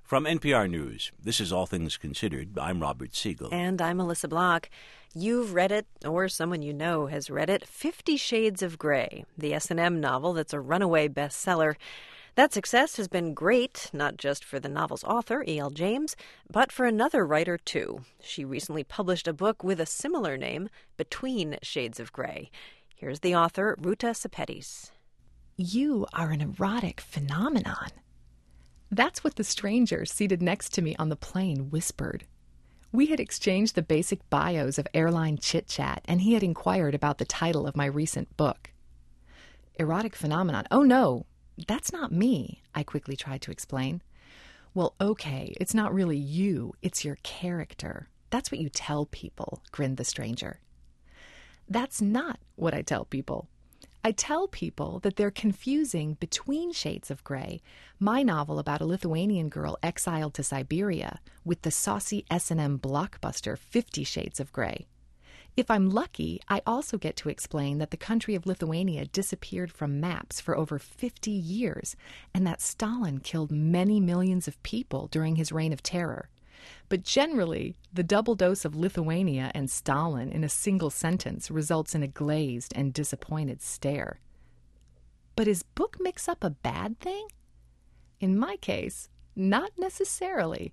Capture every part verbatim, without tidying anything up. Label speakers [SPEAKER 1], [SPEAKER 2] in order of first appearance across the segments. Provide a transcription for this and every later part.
[SPEAKER 1] From N P R News, this is All Things Considered. I'm Robert Siegel.
[SPEAKER 2] And I'm Melissa Block. You've read it, or someone you know has read it, Fifty Shades of Grey, the S and M novel that's a runaway bestseller. That success has been great, not just for the novel's author, E L James, but for another writer, too. She recently published a book with a similar name, Between Shades of Grey. Here's the author, Ruta Sepetys.
[SPEAKER 3] You are an erotic phenomenon. That's what the stranger seated next to me on the plane whispered. We had exchanged the basic bios of airline chit-chat, and he had inquired about the title of my recent book. Erotic phenomenon. Oh, no, that's not me, I quickly tried to explain. Well, okay, it's not really you, it's your character. That's what you tell people, grinned the stranger. That's not what I tell people. I tell people that they're confusing Between Shades of Grey, my novel about a Lithuanian girl exiled to Siberia, with the saucy S and M blockbuster Fifty Shades of Grey. If I'm lucky, I also get to explain that the country of Lithuania disappeared from maps for over fifty years, and that Stalin killed many millions of people during his reign of terror. But generally, the double dose of Lithuania and Stalin in a single sentence results in a glazed and disappointed stare. But is book mix-up a bad thing? In my case, not necessarily.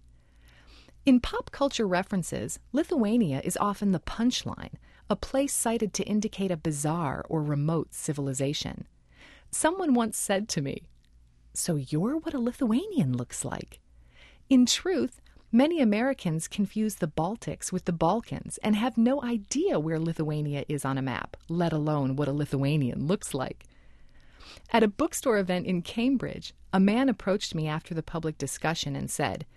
[SPEAKER 3] In pop culture references, Lithuania is often the punchline, a place cited to indicate a bizarre or remote civilization. Someone once said to me, "So you're what a Lithuanian looks like." In truth, many Americans confuse the Baltics with the Balkans and have no idea where Lithuania is on a map, let alone what a Lithuanian looks like. At a bookstore event in Cambridge, a man approached me after the public discussion and said,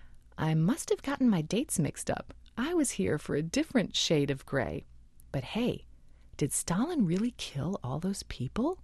[SPEAKER 3] "I must have gotten my dates mixed up. I was here for a different shade of gray. But hey, did Stalin really kill all those people?"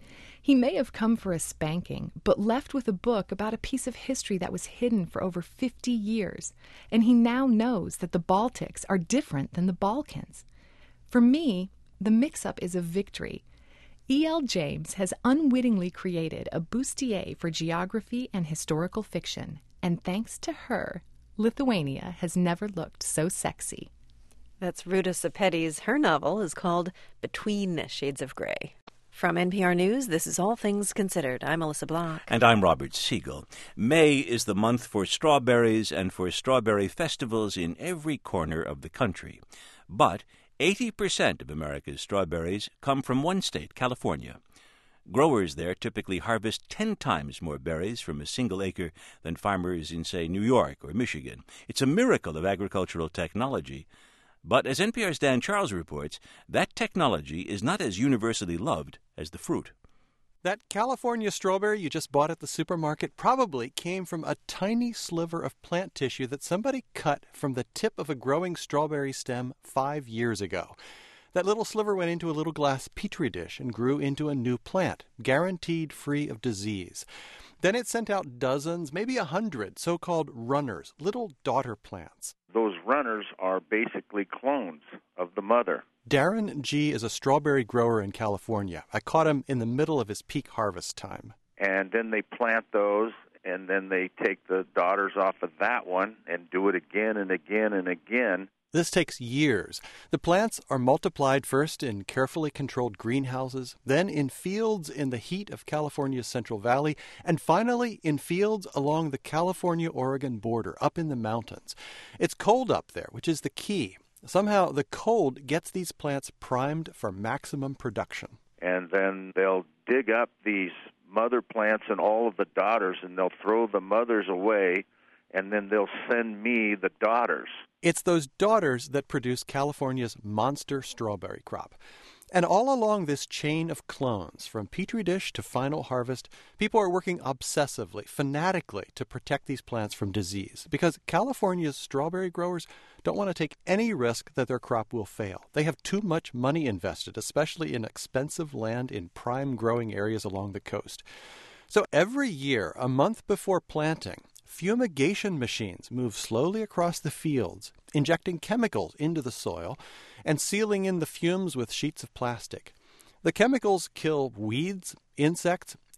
[SPEAKER 3] He may have come for a spanking, but left with a book about a piece of history that was hidden for over fifty years, and he now knows that the Baltics are different than the Balkans. For me, the mix-up is a victory. E L James has unwittingly created a bustier for geography and historical fiction, and thanks to her, Lithuania has never looked so sexy.
[SPEAKER 2] That's Ruta Sepetys. Her novel is called Between Shades of Grey. From N P R News, this is All Things Considered. I'm Melissa Block.
[SPEAKER 1] And I'm Robert Siegel. May is the month for strawberries and for strawberry festivals in every corner of the country. But eighty percent of America's strawberries come from one state, California. Growers there typically harvest ten times more berries from a single acre than farmers in, say, New York or Michigan. It's a miracle of agricultural technology. But as N P R's Dan Charles reports, that technology is not as universally loved as the fruit.
[SPEAKER 4] That California strawberry you just bought at the supermarket probably came from a tiny sliver of plant tissue that somebody cut from the tip of a growing strawberry stem five years ago. That little sliver went into a little glass petri dish and grew into a new plant, guaranteed free of disease. Then it sent out dozens, maybe a hundred, so-called runners, little daughter plants.
[SPEAKER 5] Those runners are basically clones of the mother.
[SPEAKER 4] Darren G. is a strawberry grower in California. I caught him in the middle of his peak harvest time.
[SPEAKER 5] And then they plant those, and then they take the daughters off of that one and do it again and again and again.
[SPEAKER 4] This takes years. The plants are multiplied first in carefully controlled greenhouses, then in fields in the heat of California's Central Valley, and finally in fields along the California-Oregon border, up in the mountains. It's cold up there, which is the key. Somehow the cold gets these plants primed for maximum production.
[SPEAKER 5] And then they'll dig up these mother plants and all of the daughters, and they'll throw the mothers away, and then they'll send me the daughters.
[SPEAKER 4] It's those daughters that produce California's monster strawberry crop. And all along this chain of clones, from petri dish to final harvest, people are working obsessively, fanatically, to protect these plants from disease. Because California's strawberry growers don't want to take any risk that their crop will fail. They have too much money invested, especially in expensive land in prime growing areas along the coast. So every year, a month before planting, fumigation machines move slowly across the fields, injecting chemicals into the soil and sealing in the fumes with sheets of plastic. The chemicals kill weeds, insects,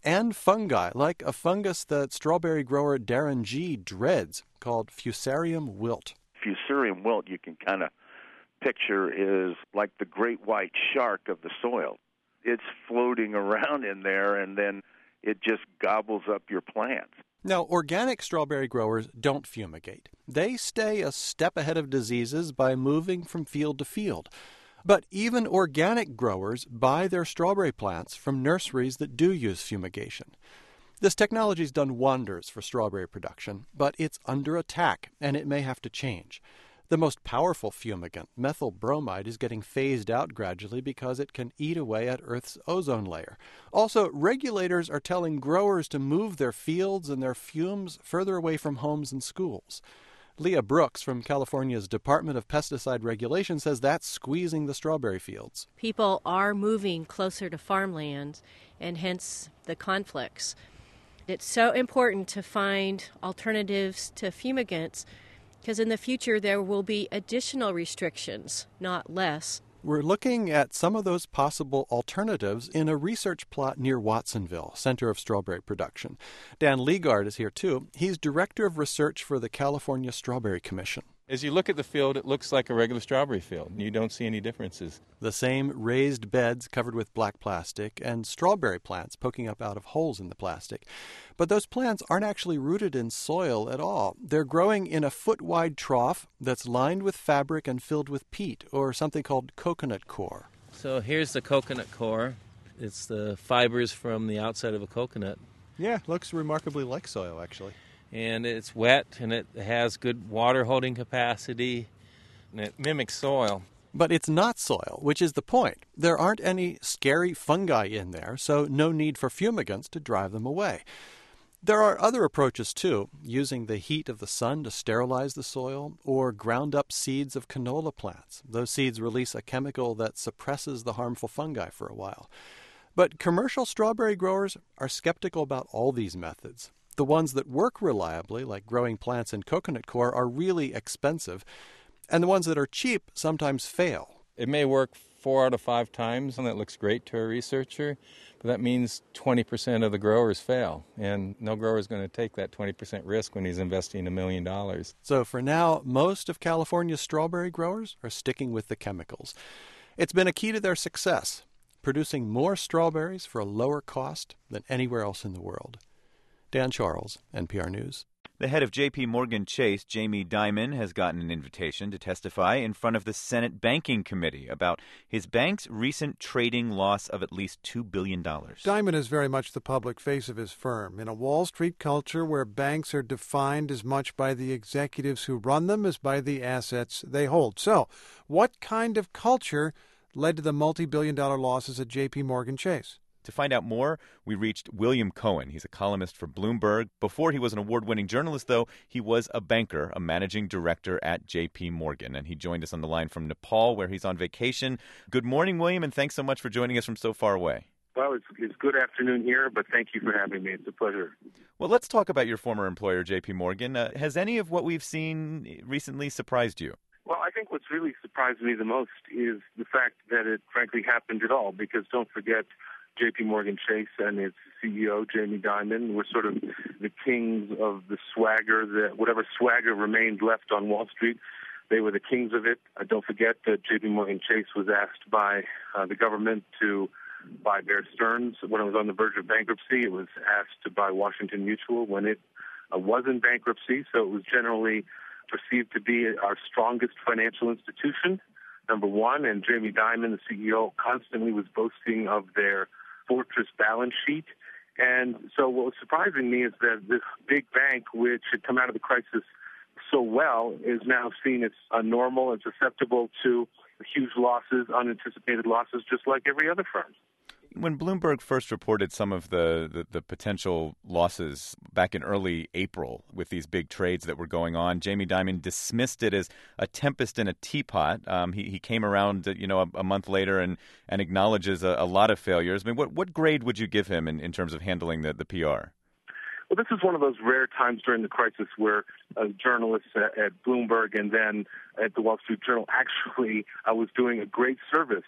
[SPEAKER 4] and fungi, like a fungus that strawberry grower Darren G. dreads, called Fusarium wilt.
[SPEAKER 5] Fusarium wilt, you can kind of picture, is like the great white shark of the soil. It's floating around in there, and then it just gobbles up your plants.
[SPEAKER 4] Now, organic strawberry growers don't fumigate. They stay a step ahead of diseases by moving from field to field. But even organic growers buy their strawberry plants from nurseries that do use fumigation. This technology's done wonders for strawberry production, but it's under attack, and it may have to change. The most powerful fumigant, methyl bromide, is getting phased out gradually because it can eat away at Earth's ozone layer. Also, regulators are telling growers to move their fields and their fumes further away from homes and schools. Leah Brooks from California's Department of Pesticide Regulation says that's squeezing the strawberry fields.
[SPEAKER 6] People are moving closer to farmland, and hence the conflicts. It's so important to find alternatives to fumigants, because in the future there will be additional restrictions, not less.
[SPEAKER 4] We're looking at some of those possible alternatives in a research plot near Watsonville, Center of Strawberry Production. Dan Leagard is here, too. He's Director of Research for the California Strawberry Commission.
[SPEAKER 7] As you look at the field, it looks like a regular strawberry field. You don't see any differences.
[SPEAKER 4] The same raised beds covered with black plastic and strawberry plants poking up out of holes in the plastic. But those plants aren't actually rooted in soil at all. They're growing in a foot-wide trough that's lined with fabric and filled with peat, or something called coconut coir.
[SPEAKER 8] So here's the coconut coir. It's the fibers from the outside of a coconut.
[SPEAKER 9] Yeah, looks remarkably like soil, actually.
[SPEAKER 8] And it's wet, and it has good water-holding capacity, and it mimics soil.
[SPEAKER 4] But it's not soil, which is the point. There aren't any scary fungi in there, so no need for fumigants to drive them away. There are other approaches, too, using the heat of the sun to sterilize the soil, or ground-up seeds of canola plants. Those seeds release a chemical that suppresses the harmful fungi for a while. But commercial strawberry growers are skeptical about all these methods. The ones that work reliably, like growing plants in coconut coir, are really expensive, and the ones that are cheap sometimes fail.
[SPEAKER 7] It may work four out of five times, and that looks great to a researcher, but that means twenty percent of the growers fail, and no grower is going to take that twenty percent risk when he's investing a million dollars.
[SPEAKER 4] So for now, most of California's strawberry growers are sticking with the chemicals. It's been a key to their success, producing more strawberries for a lower cost than anywhere else in the world. Dan Charles, N P R News.
[SPEAKER 1] The head of J P. Morgan Chase, Jamie Dimon, has gotten an invitation to testify in front of the Senate Banking Committee about his bank's recent trading loss of at least two billion dollars.
[SPEAKER 10] Dimon is very much the public face of his firm. In a Wall Street culture where banks are defined as much by the executives who run them as by the assets they hold. So, what kind of culture led to the multi-billion dollar losses at J P. Morgan Chase?
[SPEAKER 1] To find out more, we reached William Cohen. He's a columnist for Bloomberg. Before he was an award-winning journalist, though, he was a banker, a managing director at J P. Morgan. And he joined us on the line from Nepal, where he's on vacation. Good morning, William, and thanks so much for joining us from so far away.
[SPEAKER 11] Well, it's, it's good afternoon here, but thank you for having me. It's a pleasure.
[SPEAKER 1] Well, let's talk about your former employer, J P. Morgan. Uh, has any of what we've seen recently surprised you?
[SPEAKER 11] Well, I think what's really surprised me the most is the fact that it frankly happened at all, because don't forget, J P. Morgan Chase and its C E O, Jamie Dimon, were sort of the kings of the swagger, that whatever swagger remained left on Wall Street. They were the kings of it. Uh, don't forget that J P. Morgan Chase was asked by uh, the government to buy Bear Stearns when it was on the verge of bankruptcy. It was asked to buy Washington Mutual when it uh, was in bankruptcy. So it was generally perceived to be our strongest financial institution, number one. And Jamie Dimon, the C E O, constantly was boasting of their fortress balance sheet. And so what was surprising me is that this big bank, which had come out of the crisis so well, is now seen as uh, normal and susceptible to huge losses, unanticipated losses, just like every other firm.
[SPEAKER 1] When Bloomberg first reported some of the, the, the potential losses back in early April with these big trades that were going on, Jamie Dimon dismissed it as a tempest in a teapot. Um, he, he came around, you know, a, a month later and, and acknowledges a, a lot of failures. I mean, what, what grade would you give him in, in terms of handling the, the P R?
[SPEAKER 11] Well, this is one of those rare times during the crisis where uh, journalists at, at Bloomberg and then at the Wall Street Journal actually uh, was doing a great service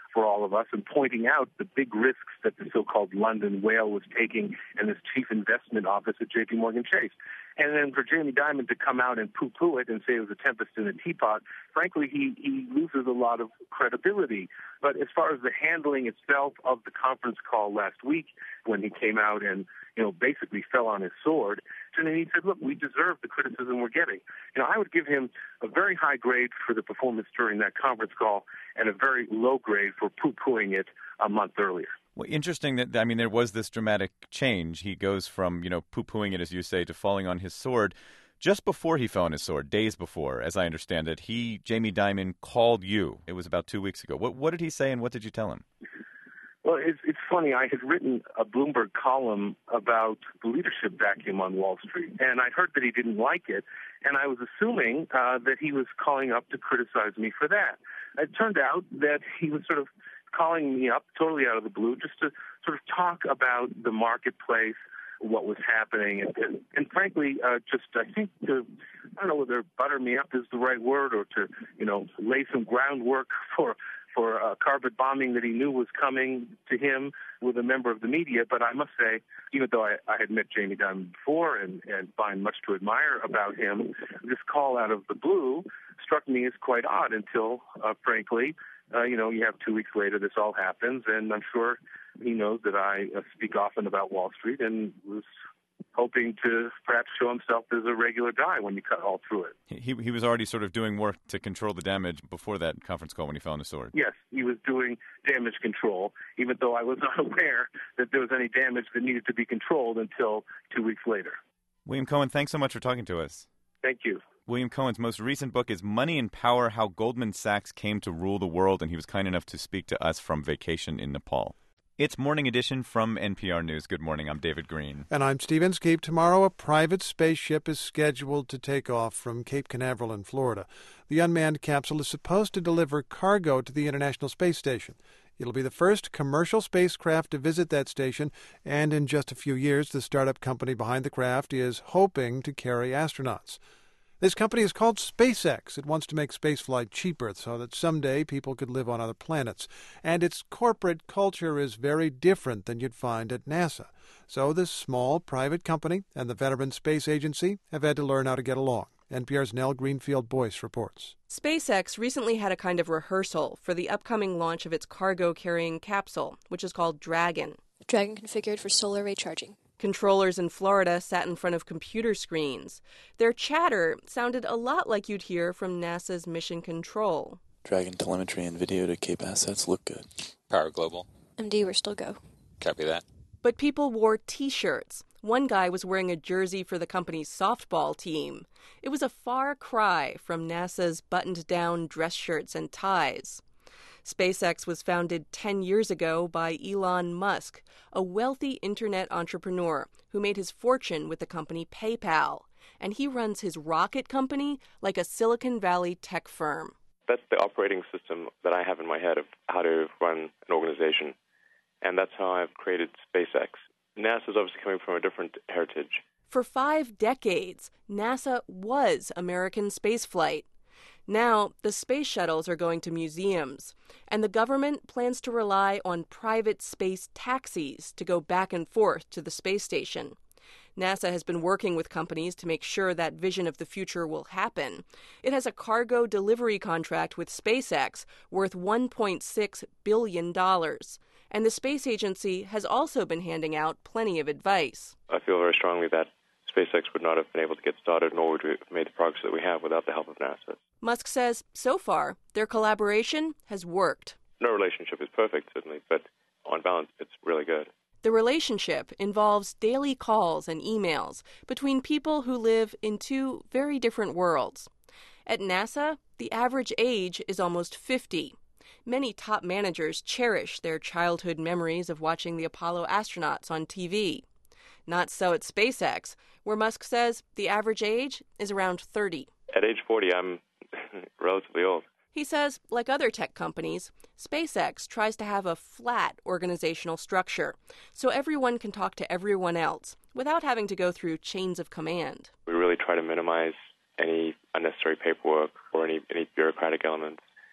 [SPEAKER 11] for all of us and pointing out the big risks that the so-called London whale was taking in this chief investment office at J P Morgan Chase. And then for Jamie Dimon to come out and poo-poo it and say it was a tempest in a teapot, frankly, he, he loses a lot of credibility. But as far as the handling itself of the conference call last week, when he came out and, you know, basically fell on his sword, and then he said, look, we deserve the criticism we're getting. You know, I would give him a very high grade for the performance during that conference call and a very low grade for poo-pooing it a month earlier.
[SPEAKER 12] Well, interesting that, I mean, there was this dramatic change. He goes from, you know, poo-pooing it, as you say, to falling on his sword. Just before he fell on his sword, days before, as I understand it, he, Jamie Dimon, called you. It was about two weeks ago. What, what did he say and what did you tell him?
[SPEAKER 11] Well, it's, it's funny. I had written a Bloomberg column about the leadership vacuum on Wall Street, and I heard that he didn't like it, and I was assuming uh, that he was calling up to criticize me for that. It turned out that he was sort of calling me up totally out of the blue just to sort of talk about the marketplace, what was happening, and, and, and frankly, uh, just I think to, I don't know whether butter me up is the right word or to, you know, lay some groundwork for for uh, carpet bombing that he knew was coming to him with a member of the media. But I must say, even though I, I had met Jamie Dimon before and, and find much to admire about him, this call out of the blue struck me as quite odd until, uh, frankly, uh, you know, you have two weeks later, this all happens, and I'm sure he knows that I uh, speak often about Wall Street and was hoping to perhaps show himself as a regular guy when you cut all through it.
[SPEAKER 12] He he was already sort of doing work to control the damage before that conference call when he fell on his sword.
[SPEAKER 11] Yes, he was doing damage control, even though I was not aware that there was any damage that needed to be controlled until two weeks later.
[SPEAKER 12] William Cohen, thanks so much for talking to us.
[SPEAKER 11] Thank you.
[SPEAKER 12] William Cohen's most recent book is Money and Power, How Goldman Sachs Came to Rule the World, and he was kind enough to speak to us from vacation in Nepal. It's Morning Edition from N P R News. Good morning. I'm David Green.
[SPEAKER 10] And I'm Steve Inskeep. Tomorrow, a private spaceship is scheduled to take off from Cape Canaveral in Florida. The unmanned capsule is supposed to deliver cargo to the International Space Station. It'll be the first commercial spacecraft to visit that station, and in just a few years, the startup company behind the craft is hoping to carry astronauts. This company is called SpaceX. It wants to make spaceflight cheaper so that someday people could live on other planets. And its corporate culture is very different than you'd find at NASA. So this small private company and the Veteran Space Agency have had to learn how to get along. N P R's Nell Greenfield-Boyce reports.
[SPEAKER 13] SpaceX recently had a kind of rehearsal for the upcoming launch of its cargo-carrying capsule, which is called Dragon.
[SPEAKER 14] Dragon configured for solar array charging.
[SPEAKER 13] Controllers in Florida sat in front of computer screens. Their chatter sounded a lot like you'd hear from NASA's Mission Control.
[SPEAKER 15] Dragon telemetry and video to Cape assets look good.
[SPEAKER 16] Power Global.
[SPEAKER 14] M D, we're still go.
[SPEAKER 16] Copy that.
[SPEAKER 13] But people wore T-shirts. One guy was wearing a jersey for the company's softball team. It was a far cry from NASA's buttoned-down dress shirts and ties. SpaceX was founded ten years ago by Elon Musk, a wealthy internet entrepreneur who made his fortune with the company PayPal. And he runs his rocket company like a Silicon Valley tech firm.
[SPEAKER 17] That's the operating system that I have in my head of how to run an organization. And that's how I've created SpaceX. NASA's obviously coming from a different heritage.
[SPEAKER 13] For five decades, NASA was American spaceflight. Now, the space shuttles are going to museums, and the government plans to rely on private space taxis to go back and forth to the space station. NASA has been working with companies to make sure that vision of the future will happen. It has a cargo delivery contract with SpaceX worth one point six billion dollars. And the space agency has also been handing out plenty of advice.
[SPEAKER 17] I feel very strongly that SpaceX would not have been able to get started, nor would we have made the progress that we have without the help of NASA.
[SPEAKER 13] Musk says, so far, their collaboration has worked.
[SPEAKER 17] No relationship is perfect, certainly, but on balance, it's really good.
[SPEAKER 13] The relationship involves daily calls and emails between people who live in two very different worlds. At NASA, the average age is almost fifty. Many top managers cherish their childhood memories of watching the Apollo astronauts on T V. Not so at SpaceX, where Musk says the average age is around thirty.
[SPEAKER 17] At age forty, I'm relatively old.
[SPEAKER 13] He says, like other tech companies, SpaceX tries to have a flat organizational structure so everyone can talk to everyone else without having to go through chains of command.
[SPEAKER 17] We really try to minimize any unnecessary paperwork or any, any bureaucratic elements.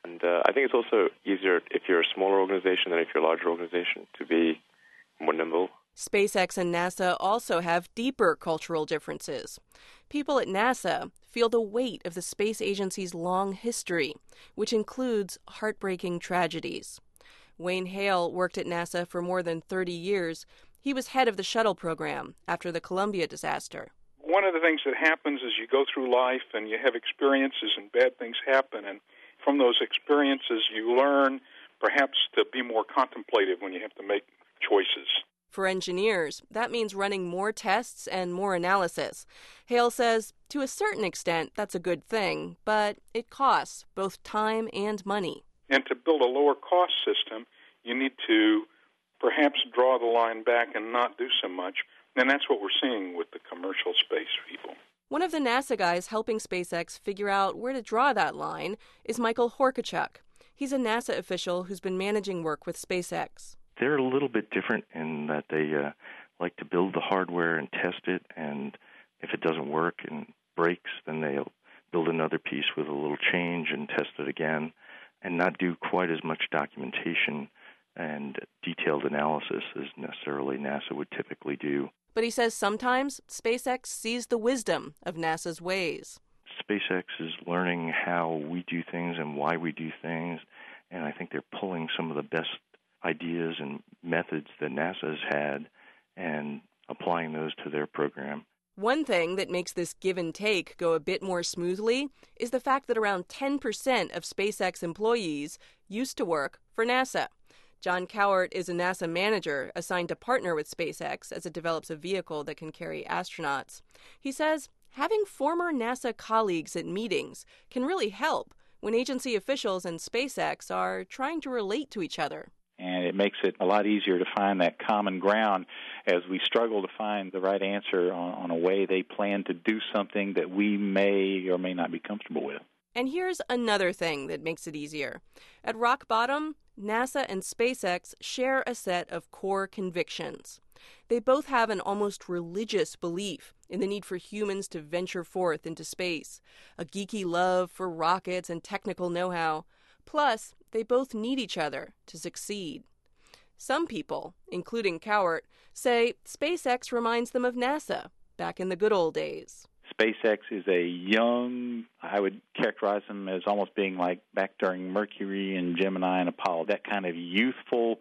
[SPEAKER 17] And uh, I think it's also easier if you're a smaller organization than if you're a larger organization to be more nimble.
[SPEAKER 13] SpaceX and NASA also have deeper cultural differences. People at NASA feel the weight of the space agency's long history, which includes heartbreaking tragedies. Wayne Hale worked at NASA for more than thirty years. He was head of the shuttle program after the Columbia disaster.
[SPEAKER 16] One of the things that happens is you go through life and you have experiences and bad things happen, and from those experiences you learn perhaps to be more contemplative when you have to make choices.
[SPEAKER 13] For engineers, that means running more tests and more analysis. Hale says, to a certain extent, that's a good thing, but it costs both time and money.
[SPEAKER 16] And to build a lower cost system, you need to perhaps draw the line back and not do so much. And that's what we're seeing with the commercial space people.
[SPEAKER 13] One of the NASA guys helping SpaceX figure out where to draw that line is Michael Horkachuk. He's a NASA official who's been managing work with SpaceX.
[SPEAKER 18] They're a little bit different in that they uh, like to build the hardware and test it, and if it doesn't work and breaks, then they'll build another piece with a little change and test it again, and not do quite as much documentation and detailed analysis as necessarily NASA would typically do.
[SPEAKER 13] But he says sometimes SpaceX sees the wisdom of NASA's ways.
[SPEAKER 18] SpaceX is learning how we do things and why we do things, and I think they're pulling some of the best ideas and methods that NASA has had and applying those to their program.
[SPEAKER 13] One thing that makes this give and take go a bit more smoothly is the fact that around ten percent of SpaceX employees used to work for NASA. John Cowart is a NASA manager assigned to partner with SpaceX as it develops a vehicle that can carry astronauts. He says having former NASA colleagues at meetings can really help when agency officials and SpaceX are trying to relate to each other.
[SPEAKER 19] And it makes it a lot easier to find that common ground as we struggle to find the right answer on, on a way they plan to do something that we may or may not be comfortable with.
[SPEAKER 13] And here's another thing that makes it easier. At rock bottom, NASA and SpaceX share a set of core convictions. They both have an almost religious belief in the need for humans to venture forth into space, a geeky love for rockets and technical know-how. Plus, they both need each other to succeed. Some people, including Cowart, say SpaceX reminds them of NASA back in the good old days.
[SPEAKER 19] SpaceX is a young, I would characterize them as almost being like back during Mercury and Gemini and Apollo, that kind of youthful,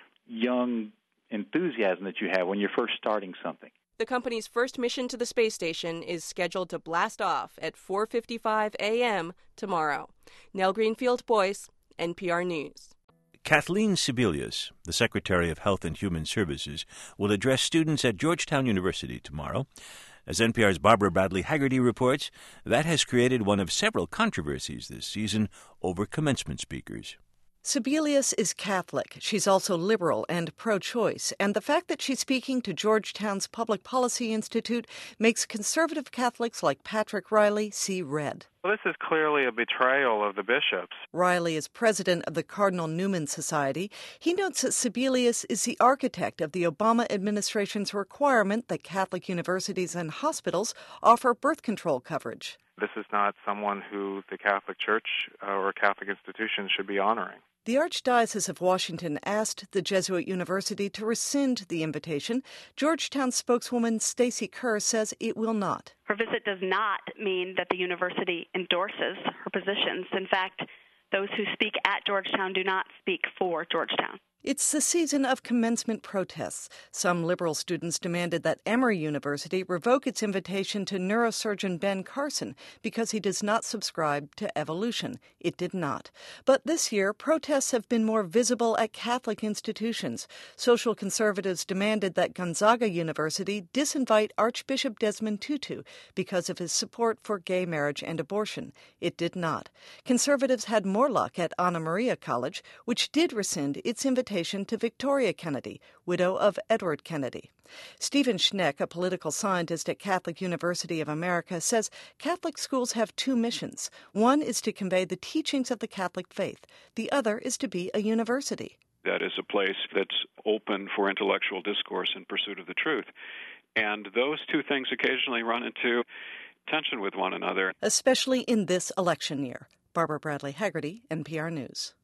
[SPEAKER 19] young enthusiasm that you have when you're first starting something.
[SPEAKER 13] The company's first mission to the space station is scheduled to blast off at four fifty-five a.m. tomorrow. Nell Greenfield-Boyce, N P R News.
[SPEAKER 1] Kathleen Sebelius, the Secretary of Health and Human Services, will address students at Georgetown University tomorrow. As N P R's Barbara Bradley Haggerty reports, that has created one of several controversies this season over commencement speakers.
[SPEAKER 20] Sebelius is Catholic. She's also liberal and pro-choice, and the fact that she's speaking to Georgetown's Public Policy Institute makes conservative Catholics like Patrick Riley see red.
[SPEAKER 21] Well, this is clearly a betrayal of the bishops.
[SPEAKER 20] Riley is president of the Cardinal Newman Society. He notes that Sebelius is the architect of the Obama administration's requirement that Catholic universities and hospitals offer birth control coverage.
[SPEAKER 21] This is not someone who the Catholic Church uh, or Catholic institutions should be honoring.
[SPEAKER 20] The Archdiocese of Washington asked the Jesuit University to rescind the invitation. Georgetown spokeswoman Stacy Kerr says it will not.
[SPEAKER 22] Her visit does not mean that the university endorses her positions. In fact, those who speak at Georgetown do not speak for Georgetown.
[SPEAKER 20] It's the season of commencement protests. Some liberal students demanded that Emory University revoke its invitation to neurosurgeon Ben Carson because he does not subscribe to evolution. It did not. But this year, protests have been more visible at Catholic institutions. Social conservatives demanded that Gonzaga University disinvite Archbishop Desmond Tutu because of his support for gay marriage and abortion. It did not. Conservatives had more luck at Anna Maria College, which did rescind its invitation to Victoria Kennedy, widow of Edward Kennedy. Stephen Schneck, a political scientist at Catholic University of America, says Catholic schools have two missions. One is to convey the teachings of the Catholic faith. The other is to be a university.
[SPEAKER 23] That is a place that's open for intellectual discourse in pursuit of the truth. And those two things occasionally run into tension with one another.
[SPEAKER 20] Especially in this election year. Barbara Bradley Haggerty, N P R News.